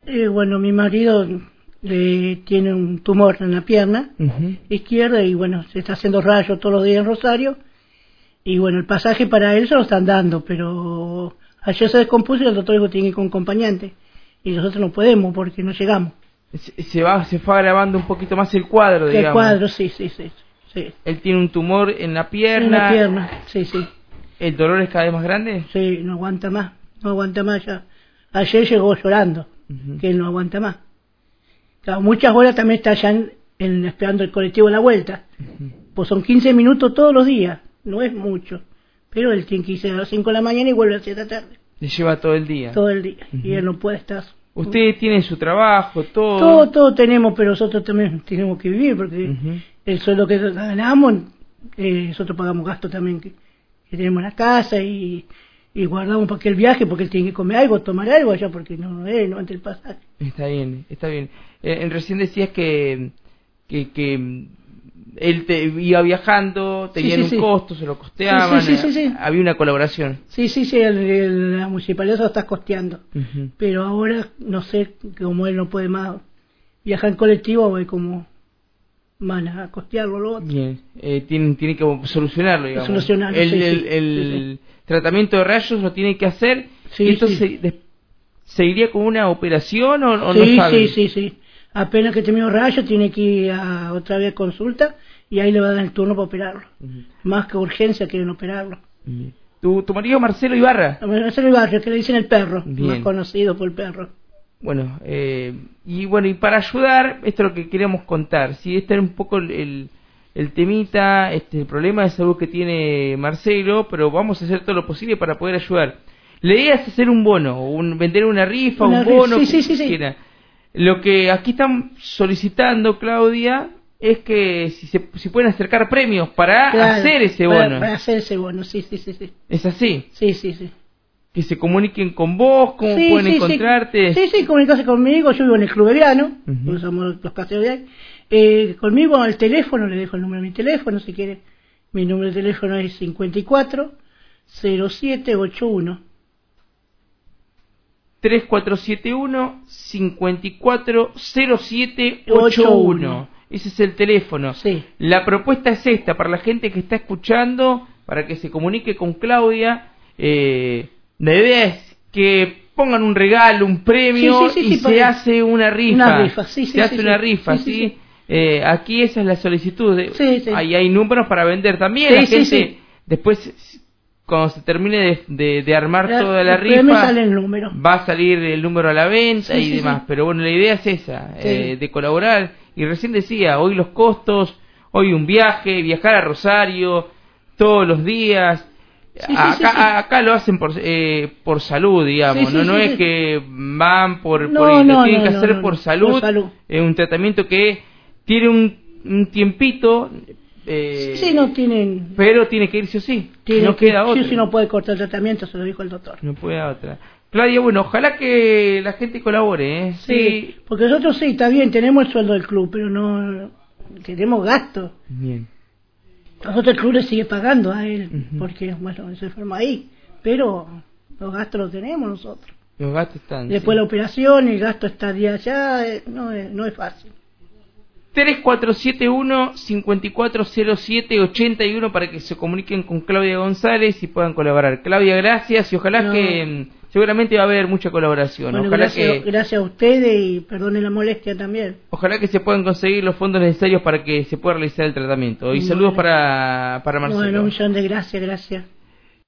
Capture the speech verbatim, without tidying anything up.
Eh, bueno, mi marido le tiene un tumor en la pierna uh-huh. izquierda y bueno, se está haciendo rayos todos los días en Rosario y bueno, el pasaje para él se lo están dando, pero ayer se descompuso y el doctor dijo que tiene que ir con acompañante y nosotros no podemos porque no llegamos. Se, se va, se fue agravando un poquito más el cuadro, digamos. El cuadro, sí, sí, sí, sí. Él tiene un tumor en la pierna. En la pierna, sí, sí. ¿El dolor es cada vez más grande? Sí, no aguanta más, no aguanta más ya. Ayer llegó llorando, uh-huh. que él no aguanta más. Claro, muchas horas también está allá en, en, esperando el colectivo a la vuelta. Uh-huh. Pues son quince minutos todos los días, no es mucho. Pero él tiene que irse a las cinco de la mañana y vuelve a las siete de la tarde. Le lleva todo el día. Todo el día, uh-huh. y él no puede estar. Ustedes tienen su trabajo, todo. Todo, todo tenemos, pero nosotros también tenemos que vivir, porque uh-huh. el sueldo que ganamos, eh, nosotros pagamos gastos también que, que tenemos en la casa y, y guardamos para que el viaje, porque él tiene que comer algo, tomar algo allá, porque no, no es, no ante el pasaje. Está bien, está bien. Eh, recién decías que, que, que él te iba viajando, tenían sí, sí, un sí. costo, se lo costeaban, sí, sí, sí, sí, sí. había una colaboración. Sí, sí, sí, el, el, la municipalidad se lo está costeando, uh-huh. pero ahora no sé, como él no puede más viajar en colectivo, voy como van a costearlo lo otro. Bien, eh, tiene, tiene que solucionarlo, digamos. Solucionarlo, el, sí, el, sí, el sí, sí. tratamiento de rayos lo tiene que hacer, sí, y esto sí. se, de, se iría con una operación o, o sí, no saben. Sí, sí, sí. Apenas que termine el rayo tiene que ir a otra vez a consulta y ahí le va a dar el turno para operarlo. Uh-huh. Más que urgencia quieren operarlo. Uh-huh. ¿Tu, ¿Tu marido Marcelo Ibarra? Marcelo Ibarra, que le dicen el perro, Bien. Más conocido por el perro. Bueno, eh, y bueno, y para ayudar, esto es lo que queríamos contar, si este era un poco el, el, el temita, este el problema de salud que tiene Marcelo, pero vamos a hacer todo lo posible para poder ayudar. La idea es hacer un bono, un, vender una rifa, una un bono, rifa. Sí, sí, sí, sí. Lo que aquí están solicitando, Claudia, es que si se si pueden acercar premios para claro, hacer ese para, bono. Para hacer ese bono, sí, sí, sí, sí. ¿Es así? Sí, sí, sí. Que se comuniquen con vos, cómo sí, pueden sí, encontrarte. Sí, sí, comunicarse conmigo, yo vivo en el Club Belgrano, uh-huh. somos los caseros de ahí. Eh, conmigo al teléfono, le dejo el número de mi teléfono si quiere. Mi número de teléfono es cincuenta y cuatro cero siete ochenta y uno. tres cuatro siete uno, cinco cuatro cero siete ocho uno. Ese es el teléfono. Sí. La propuesta es esta, para la gente que está escuchando, para que se comunique con Claudia. Eh, la idea es que pongan un regalo, un premio, sí, sí, sí, y sí, se para... hace una rifa. Una rifa, sí, sí. Se hace sí, una sí, rifa, ¿sí? sí, sí, sí. Eh, aquí esa es la solicitud. De, sí, sí. Ahí hay números para vender también. Sí, la sí, gente, sí. después... Cuando se termine de, de, de armar la, toda la rifa, sale el número. va a salir el número a la venta sí, y sí, demás. Sí. Pero bueno, la idea es esa, sí. eh, de colaborar. Y recién decía, hoy los costos, hoy un viaje, viajar a Rosario todos los días. Sí, acá, sí, sí, sí. acá lo hacen por eh, por salud, digamos. Sí, no sí, no sí, es sí. que van por, no, por ir, no, lo tienen no, que no, hacer no, por, no. salud. por salud. Es un tratamiento que tiene un, un tiempito. Eh, sí, no tienen. Pero tiene que ir sí o sí. Tiene no que, queda otra. Sí, sí, no puede cortar el tratamiento, se lo dijo el doctor. No puede otra. Claudia, bueno, ojalá que la gente colabore, ¿eh? Sí, sí, porque nosotros sí, está bien, tenemos el sueldo del club, pero no tenemos gastos. Bien. Nosotros el club le sigue pagando a él, uh-huh. porque, bueno, se enferma ahí, pero los gastos los tenemos nosotros. Los gastos están. Después sí. la operación, el gasto está día allá, no es, no es fácil. tres cuatro siete uno, cinco cuatro cero siete ochenta y uno para que se comuniquen con Claudia González y puedan colaborar. Claudia, gracias y ojalá no. que seguramente va a haber mucha colaboración. Bueno, ojalá gracias, que gracias a ustedes y perdonen la molestia también. Ojalá que se puedan conseguir los fondos necesarios para que se pueda realizar el tratamiento. Y bueno. Saludos para, para Marcelo. Bueno, un millón de gracias, gracias.